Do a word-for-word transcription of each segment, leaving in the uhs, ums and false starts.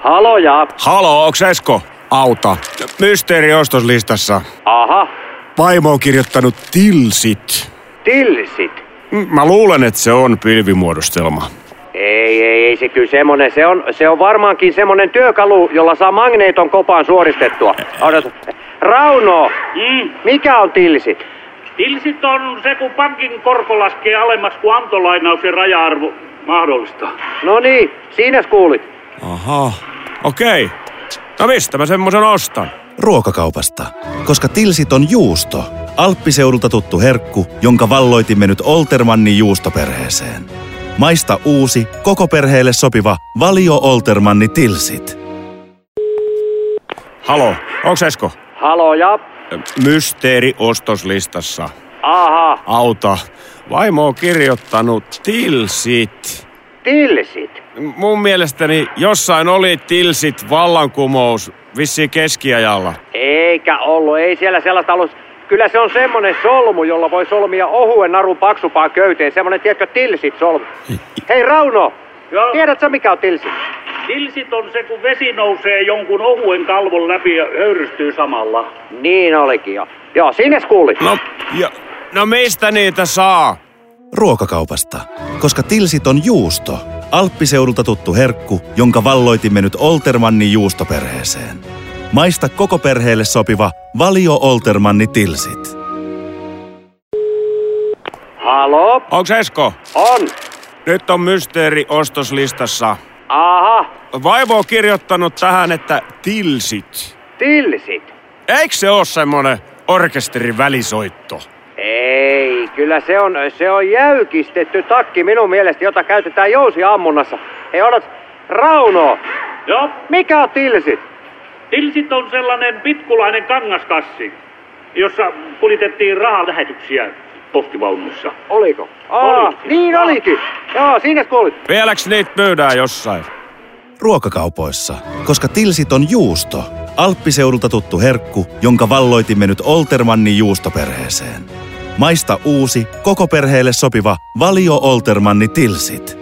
Haloja. Halo, onks Esko? Auta. Mysteeri ostoslistassa. Aha. Vaimo on kirjoittanut tilsit. Tilsit? Mä luulen, että se on pilvimuodostelma. Ei, ei, ei se kyllä semmonen. Se on, se on varmaankin semmonen työkalu, jolla saa magneeton kopaan suoristettua. Odota. Rauno, Mm. mikä on tilsit? Tilsit on se, kun pankin korko laskee alemmaksi kuin antolainauksen raja-arvo mahdollistaa. No niin, siinäs kuulit. Aha, okei. Okay. No mistä mä semmosen ostan? Ruokakaupasta, koska tilsit on juusto. Alppiseudulta tuttu herkku, jonka valloitimme nyt Oltermannin juustoperheeseen. Maista uusi, koko perheelle sopiva Valio Oltermanni tilsit. Halo, onks Esko? Haloja. Mysteeri ostoslistassa. Aha. Auta. Vaimo on kirjoittanut tilsit. Tilsit? Mun mielestäni jossain oli tilsit vallankumous vissiin keskiajalla. Eikä ollut, ei siellä sellaista ollut. Kyllä se on semmonen solmu, jolla voi solmia ohuen narun paksupaan köyteen. Semmonen, tiedätkö, tilsit solmu. Hei Rauno, Joo. tiedätkö mikä on tilsit? Tilsit on se, kun vesi nousee jonkun ohuen kalvon läpi ja höyrystyy samalla. Niin olikin jo. Joo, sinnes kuulit. No, ja, no mistä niitä saa? Ruokakaupasta, koska tilsit on juusto. Alppiseudulta tuttu herkku, jonka valloitimme nyt Oltermannin juustoperheeseen. Maista koko perheelle sopiva Valio Oltermanni tilsit. Halo? Onks Esko? On. Nyt on mysteeri ostoslistassa. Aha. Vaimo on kirjoittanut tähän, että tilsit. Tilsit? Eikö se oo semmonen orkesterin välisoitto? Ei, kyllä se on, se on jäykistetty takki minun mielestä, jota käytetään jousiammunnassa. Hei, odot. Rauno, Joo. mikä on tilsit? Tilsit on sellainen pitkulainen kangaskassi, jossa kuljetettiin rahalähetyksiä postivaunussa. Oliko? Aa, Olikin. niin Aa. olikin. Joo, sinnes kuulit. Vieläks niitä myydään jossain? Ruokakaupoissa, koska tilsit on juusto. Alppiseudulta tuttu herkku, jonka valloitimme nyt Oltermannin juustoperheeseen. Maista uusi, koko perheelle sopiva Valio Oltermanni tilsit.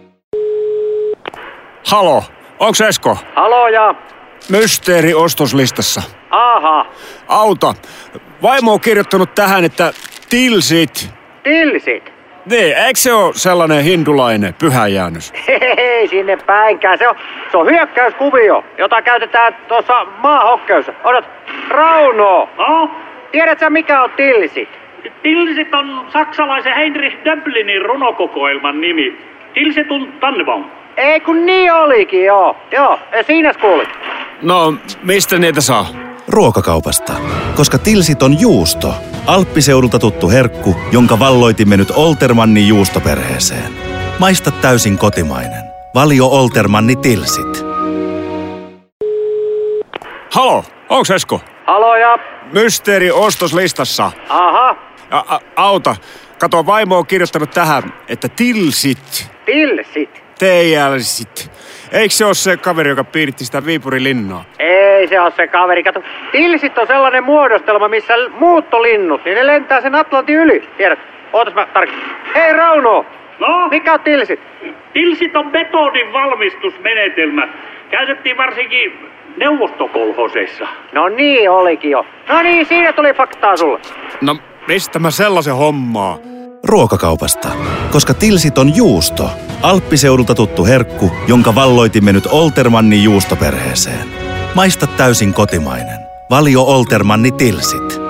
Halo, onks Esko? Haloja. Mysteeri ostoslistassa. Aha. Auta. Vaimo on kirjoittanut tähän, että tilsit. Tilsit? Niin, eikö se oo sellainen hindulainen pyhäjäännös? Hei, sinne päinkään. Se on, se on hyökkäyskuvio, jota käytetään tuossa maahokkeudessa. Odot. Rauno, No, tiedätkö mikä on tilsit? Tilsit on saksalaisen Heinrich Döblinin runokokoelman nimi. Tilsetun Tannenbaum. Ei kun niin olikin, joo. Joo, ja siinäs kuulit. No, mistä niitä saa? Ruokakaupasta, koska tilsit on juusto. Alppiseudulta tuttu herkku, jonka valloitimme nyt Oltermannin juustoperheeseen. Maista täysin kotimainen. Valio Oltermanni tilsit. Halo, onks Esko? Haloja. Mysteeri ostoslistassa. Aha. A- a- auta. Kato, vaimo on kirjoittanut tähän, että tilsit. Tilsit? Teijälsit. Eikö se ole se kaveri, joka piiritti sitä Viipurin linnaa? Ei se ole se kaveri. Kato, tilsit on sellainen muodostelma, missä muuttolinnut, niin ne lentää sen Atlantin yli. Tiedät, ootas mä tarkistan. Hei Rauno, No, mikä on tilsit? tilsit on betonin valmistusmenetelmä. Käytettiin varsinkin neuvostokolhoseissa. No niin olikin jo. No niin, siinä tuli faktaa sulle. No, mistä mä sellaisen hommaa? Ruokakaupasta, koska tilsit on juusto. Alppiseudulta tuttu herkku, jonka valloitimme nyt Oltermannin juustoperheeseen. Maista täysin kotimainen. Valio Oltermanni tilsit.